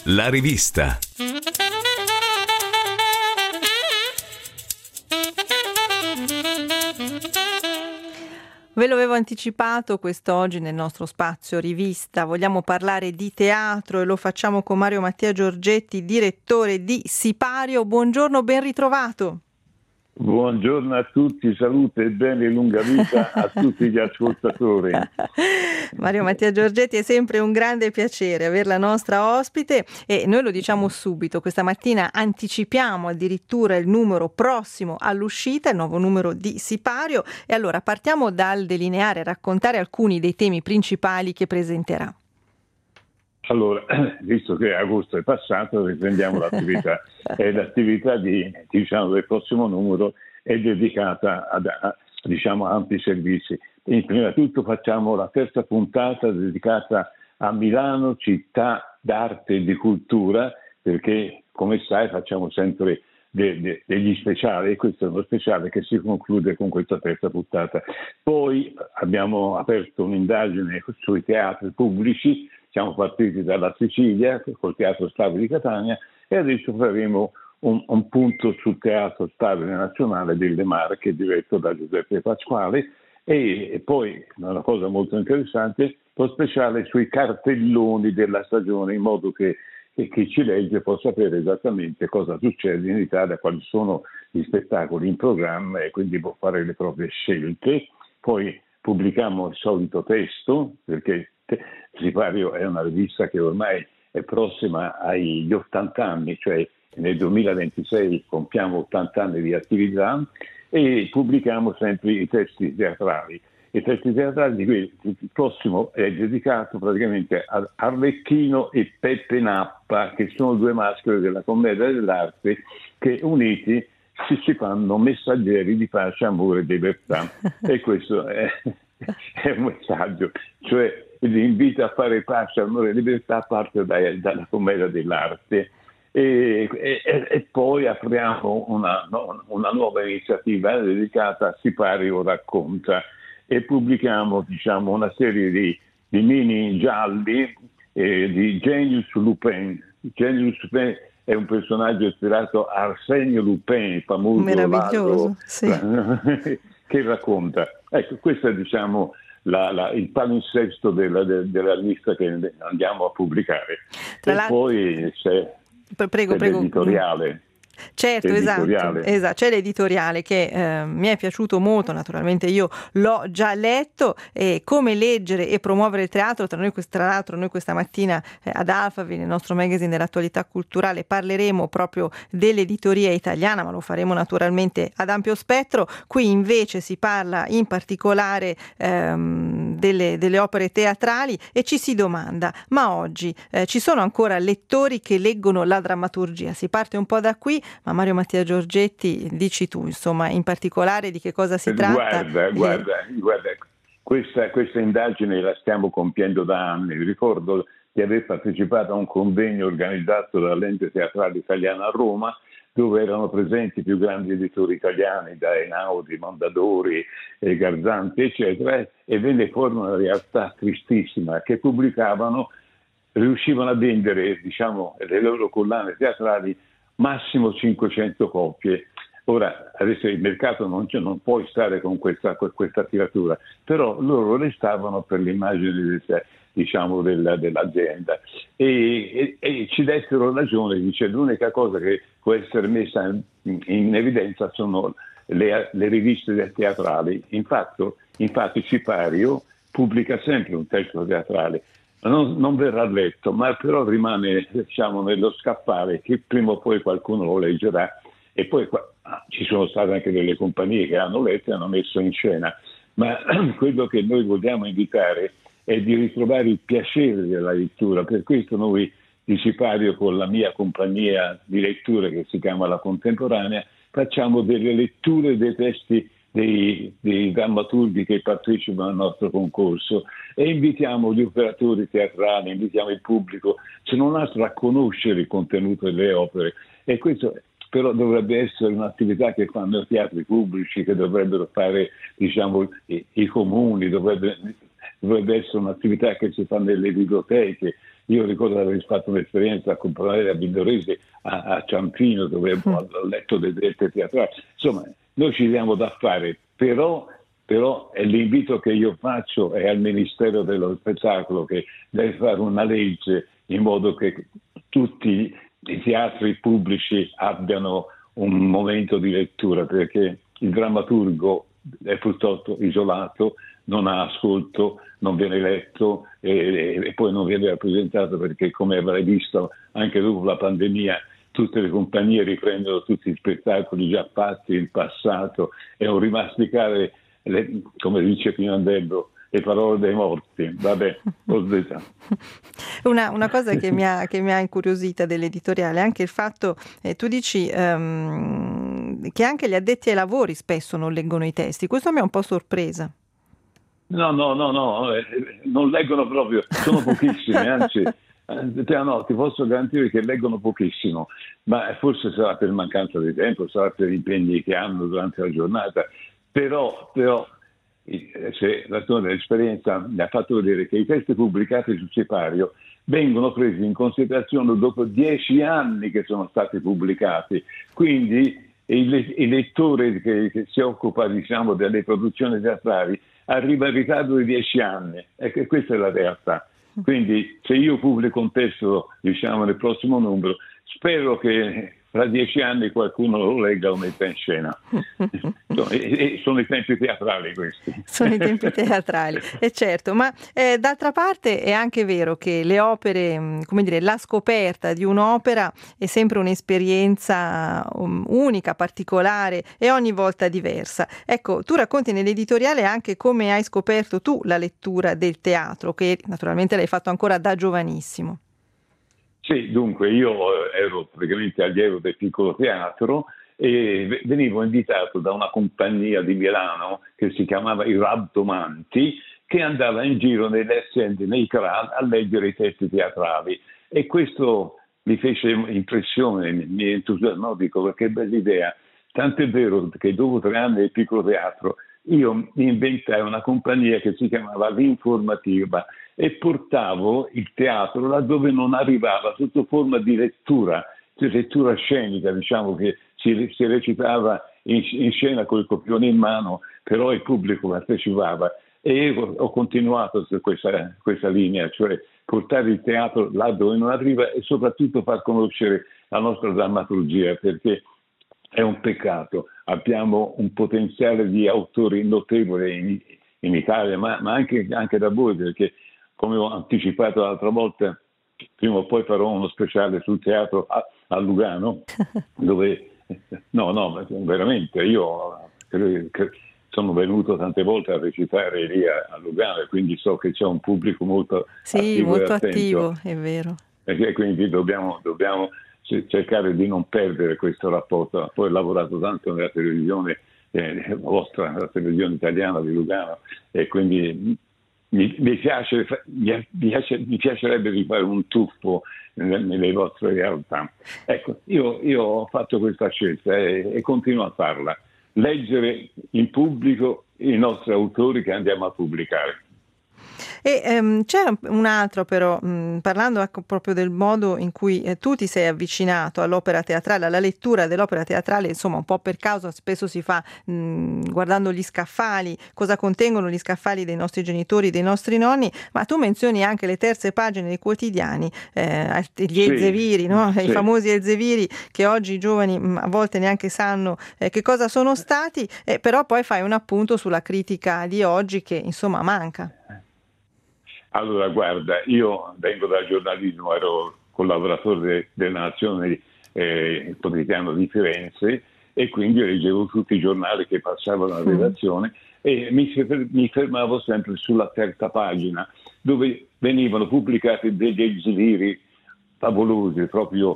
La rivista. Ve lo avevo anticipato quest'oggi nel nostro spazio rivista, vogliamo parlare di teatro e lo facciamo con Mario Mattia Giorgetti, direttore di Sipario. Buongiorno, ben ritrovato. Buongiorno a tutti, salute e bene e lunga vita a tutti gli ascoltatori. Mario Mattia Giorgetti, è sempre un grande piacere avere la nostra ospite e noi lo diciamo subito, questa mattina anticipiamo addirittura il numero prossimo all'uscita, il nuovo numero di Sipario, e allora partiamo dal delineare, raccontare alcuni dei temi principali che presenterà. Allora, visto che agosto è passato, riprendiamo l'attività. E l'attività del prossimo numero è dedicata a ampi servizi. E prima di tutto facciamo la terza puntata dedicata a Milano, città d'arte e di cultura, perché come sai facciamo sempre degli speciali, e questo è uno speciale che si conclude con questa terza puntata. Poi abbiamo aperto un'indagine sui teatri pubblici. Siamo partiti dalla Sicilia col Teatro Stabile di Catania e adesso faremo un punto sul Teatro Stabile Nazionale delle Marche diretto da Giuseppe Pasquale e poi una cosa molto interessante, lo speciale sui cartelloni della stagione, in modo che chi ci legge può sapere esattamente cosa succede in Italia, quali sono gli spettacoli in programma e quindi può fare le proprie scelte. Poi pubblichiamo il solito testo, perché Sipario è una rivista che ormai è prossima agli 80 anni, cioè nel 2026 compiamo 80 anni di attività e pubblichiamo sempre i testi teatrali. I testi teatrali il prossimo è dedicato praticamente a Arlecchino e Peppe Nappa, che sono due maschere della commedia dell'arte che uniti si fanno messaggeri di pace, amore e libertà. E questo è un messaggio, cioè l'invito a fare pace, amore e libertà parte dalla commedia dell'arte. E poi apriamo una nuova iniziativa dedicata a Sipario Racconta e pubblichiamo una serie di mini gialli di Genius Lupin. Genius Lupin è un personaggio ispirato a Arsenio Lupin, il famoso meraviglioso, sì. Che racconta. Ecco, questo è il palinsesto della lista che andiamo a pubblicare. Poi c'è l'editoriale. Certo, esatto, c'è l'editoriale che mi è piaciuto molto, naturalmente io l'ho già letto, come leggere e promuovere il teatro. Tra l'altro noi questa mattina ad Alphaville, nel nostro magazine dell'attualità culturale, parleremo proprio dell'editoria italiana, ma lo faremo naturalmente ad ampio spettro. Qui invece si parla in particolare delle opere teatrali e ci si domanda, ma oggi ci sono ancora lettori che leggono la drammaturgia? Si parte un po' da qui, ma Mario Mattia Giorgetti, dici tu, insomma, in particolare di che cosa si tratta? Guarda, questa indagine la stiamo compiendo da anni. Ricordo di aver partecipato a un convegno organizzato dall'Ente Teatrale Italiano a Roma, dove erano presenti i più grandi editori italiani, da Einaudi, Mondadori, Garzanti, eccetera, e venne fuori una realtà tristissima, che riuscivano a vendere, le loro collane teatrali massimo 500 copie. Ora, adesso il mercato non può stare con questa tiratura, però loro restavano per l'immagine dell'azienda e ci dessero ragione. Dice, l'unica cosa che può essere messa in evidenza sono le riviste teatrali. Infatti Sipario pubblica sempre un testo teatrale. Non verrà letto, ma però rimane nello scaffale, che prima o poi qualcuno lo leggerà. E poi ci sono state anche delle compagnie che hanno letto e hanno messo in scena, ma quello che noi vogliamo invitare è di ritrovare il piacere della lettura. Per questo noi di Sipario, con la mia compagnia di lettura che si chiama La Contemporanea, facciamo delle letture dei testi dei drammaturghi che partecipano al nostro concorso e invitiamo gli operatori teatrali, invitiamo il pubblico, se non altro a conoscere il contenuto delle opere. E questo però dovrebbe essere un'attività che fanno i teatri pubblici, che dovrebbero fare i comuni, dovrebbe essere un'attività che si fa nelle biblioteche. Io ricordo di aver fatto un'esperienza con Valeria Villoresi a Ciampino, dove ho letto delle dirette teatrali. Insomma, noi ci diamo da fare, però l'invito che io faccio è al Ministero dello Spettacolo, che deve fare una legge in modo che tutti i teatri pubblici abbiano un momento di lettura, perché il drammaturgo è purtroppo isolato, non ha ascolto, non viene letto e poi non viene rappresentato, perché, come avrai visto anche dopo la pandemia, tutte le compagnie riprendono tutti gli spettacoli già fatti in passato e un rimasticare, come dice Pirandello, le parole dei morti. Vabbè, ho detto. Una cosa che mi ha incuriosita dell'editoriale è anche il fatto, tu dici che anche gli addetti ai lavori spesso non leggono i testi. Questo mi ha un po' sorpresa. No, non leggono proprio, sono pochissimi, anzi, ti posso garantire che leggono pochissimo, ma forse sarà per mancanza di tempo, sarà per gli impegni che hanno durante la giornata, però se la tua esperienza mi ha fatto vedere che i testi pubblicati sul sipario vengono presi in considerazione dopo 10 anni che sono stati pubblicati, quindi il lettore che si occupa, diciamo, delle produzioni teatrali arriva in ritardo di 10 anni, e che questa è la realtà. Quindi se io pubblico un testo, diciamo, nel prossimo numero, spero che fra 10 anni qualcuno lo legga o metta in scena. Sono i tempi teatrali questi. Sono i tempi teatrali, certo, ma d'altra parte è anche vero che le opere, come dire, la scoperta di un'opera è sempre un'esperienza unica, particolare e ogni volta diversa. Ecco, tu racconti nell'editoriale anche come hai scoperto tu la lettura del teatro, che naturalmente l'hai fatto ancora da giovanissimo. Sì, dunque io ero praticamente allievo del piccolo teatro e venivo invitato da una compagnia di Milano che si chiamava I Rabdomanti, che andava in giro nelle aziende, nei CRAL, a leggere i testi teatrali, e questo mi fece impressione, mi entusiasmò, dico, che bella idea. Tant'è vero che dopo 3 anni del piccolo teatro io mi inventai una compagnia che si chiamava L'Informativa e portavo il teatro laddove non arrivava, sotto forma di lettura scenica, diciamo, che si recitava in scena con il copione in mano, però il pubblico partecipava, e io ho continuato su questa linea, cioè portare il teatro là dove non arriva e soprattutto far conoscere la nostra drammaturgia, perché è un peccato. Abbiamo un potenziale di autori notevole in Italia, ma anche da voi, perché, come ho anticipato l'altra volta, prima o poi farò uno speciale sul teatro a Lugano, dove veramente io sono venuto tante volte a recitare lì a Lugano, e quindi so che c'è un pubblico molto attivo, è vero. E quindi dobbiamo cercare di non perdere questo rapporto. Poi ho lavorato tanto nella televisione, la televisione italiana di Lugano, e quindi mi piacerebbe di fare un tuffo nelle vostre realtà. Ecco, io ho fatto questa scelta e continuo a farla: leggere in pubblico i nostri autori che andiamo a pubblicare. E c'è un altro però, parlando proprio del modo in cui tu ti sei avvicinato all'opera teatrale, alla lettura dell'opera teatrale, insomma un po' per causa, spesso si fa guardando gli scaffali, cosa contengono gli scaffali dei nostri genitori, dei nostri nonni, ma tu menzioni anche le terze pagine dei quotidiani, gli elzeviri, no? I famosi elzeviri, che oggi i giovani a volte neanche sanno che cosa sono stati, però poi fai un appunto sulla critica di oggi che insomma manca. Allora, guarda, io vengo dal giornalismo, ero collaboratore della Nazione, il quotidiano di Firenze, e quindi leggevo tutti i giornali che passavano alla redazione e mi fermavo sempre sulla terza pagina, dove venivano pubblicati degli elzeviri favolosi, proprio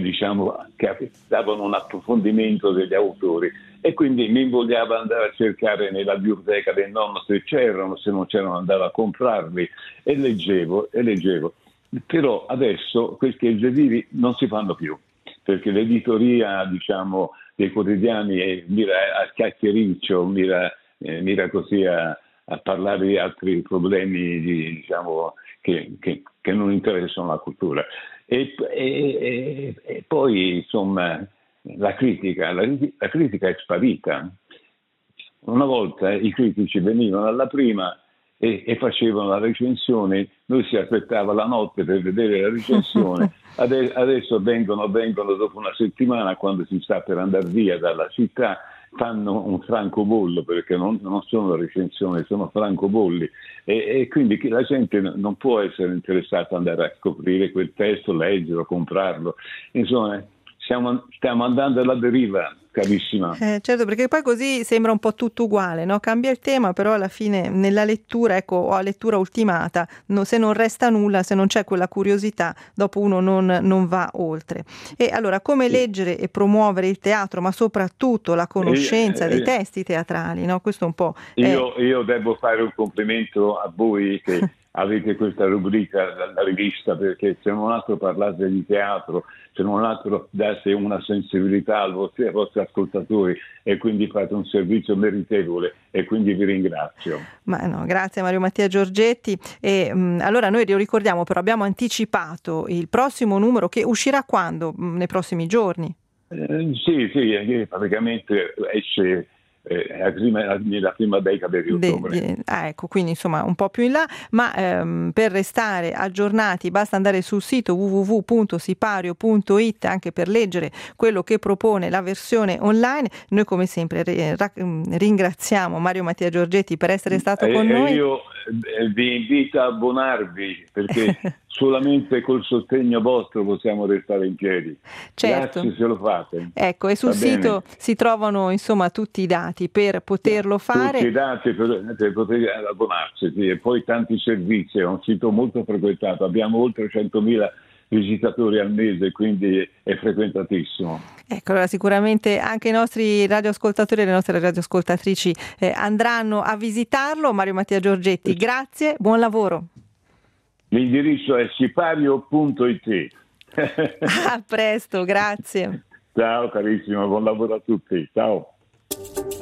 che davano un approfondimento degli autori, e quindi mi invogliava andare a cercare nella biblioteca del nonno se c'erano, se non c'erano andavo a comprarli e leggevo. Però adesso questi elzeviri non si fanno più, perché l'editoria, dei quotidiani mira a chiacchiericcio, mira così a a parlare di altri problemi diciamo, che non interessano la cultura. E poi insomma la critica è sparita. Una volta i critici venivano alla prima e facevano la recensione, noi si aspettava la notte per vedere la recensione, adesso vengono dopo una settimana, quando si sta per andare via dalla città, fanno un francobollo, perché non sono recensioni, sono francobolli, e quindi la gente non può essere interessata ad andare a scoprire quel testo, leggerlo, comprarlo. Insomma, stiamo andando alla deriva, carissima. Certo, perché poi così sembra un po' tutto uguale, no? Cambia il tema, però alla fine nella lettura, ecco, o a lettura ultimata, se non resta nulla, se non c'è quella curiosità, dopo uno non va oltre. E allora, come leggere e promuovere il teatro, ma soprattutto la conoscenza dei testi teatrali, no? Questo un po'. Io devo fare un complimento a voi che avete questa rubrica, la rivista, perché se non altro parlate di teatro, se non altro date una sensibilità ai vostri ascoltatori, e quindi fate un servizio meritevole, e quindi vi ringrazio. Ma no, grazie Mario Mattia Giorgetti. E allora noi ricordiamo, però abbiamo anticipato il prossimo numero, che uscirà quando? Nei prossimi giorni? Sì, praticamente esce la prima decade di ottobre. Ecco, quindi insomma un po' più in là, ma per restare aggiornati basta andare sul sito www.sipario.it anche per leggere quello che propone la versione online. Noi come sempre ringraziamo Mario Mattia Giorgetti per essere stato con noi. Io vi invito a abbonarvi, perché solamente col sostegno vostro possiamo restare in piedi. Certo. Grazie se lo fate. Ecco, e sul sito si trovano insomma tutti i dati per poterlo fare. Tutti i dati per poter abbonarsi, sì. E poi tanti servizi, è un sito molto frequentato, abbiamo oltre 100.000 visitatori al mese, quindi è frequentatissimo. Ecco, allora sicuramente anche i nostri radioascoltatori e le nostre radioascoltatrici andranno a visitarlo. Mario Mattia Giorgetti, grazie, buon lavoro. L'indirizzo è sipario.it. A presto, grazie. Ciao carissimo, buon lavoro a tutti, ciao.